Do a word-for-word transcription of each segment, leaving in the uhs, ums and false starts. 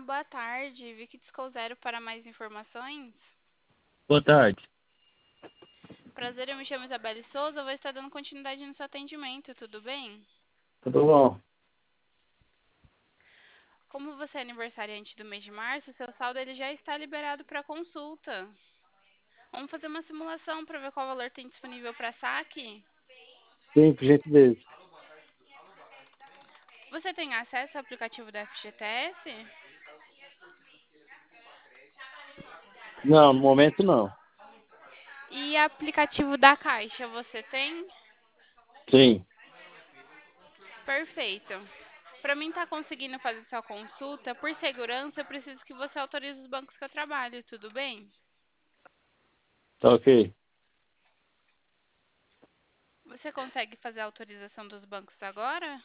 boa tarde. Vi que discou zero para mais informações. Boa tarde. Prazer, eu me chamo Isabelle Souza. Vou estar dando continuidade no seu atendimento, tudo bem? Tudo bom? Como você é aniversariante do mês de março, seu saldo ele já está liberado para consulta. Vamos fazer uma simulação para ver qual valor tem disponível para saque? Sim, por gentileza. Você tem acesso ao aplicativo da F G T S? Não, no momento não. E aplicativo da Caixa, você tem? Sim, Perfeito. Para mim estar conseguindo fazer sua consulta, por segurança, eu preciso que você autorize os bancos que eu trabalho, tudo bem? tá ok. Você consegue fazer a autorização dos bancos agora?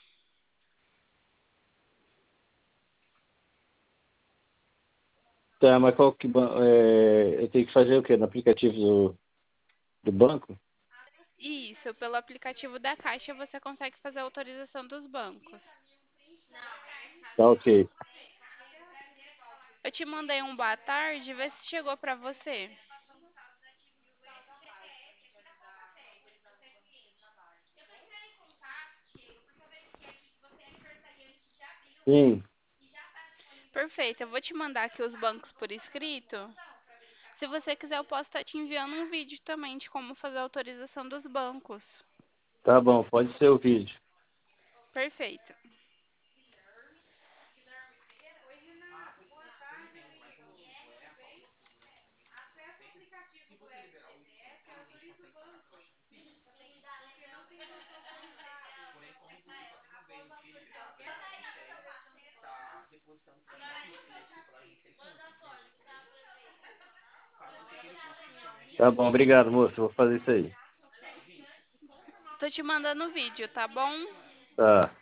Tá, mas qual que ban- é, eu tenho que fazer o quê? No aplicativo do, do banco? Isso, pelo aplicativo da Caixa você consegue fazer a autorização dos bancos. Tá ok. Eu te mandei um boa tarde, vê se chegou para você. Sim, Perfeito, eu vou te mandar aqui os bancos por escrito. Se você quiser, eu posso estar te enviando um vídeo também de como fazer a autorização dos bancos. tá bom, pode ser o vídeo. Perfeito. Tá bom, obrigado, moço. Vou fazer isso aí. Tô te mandando o vídeo, tá bom? Tá.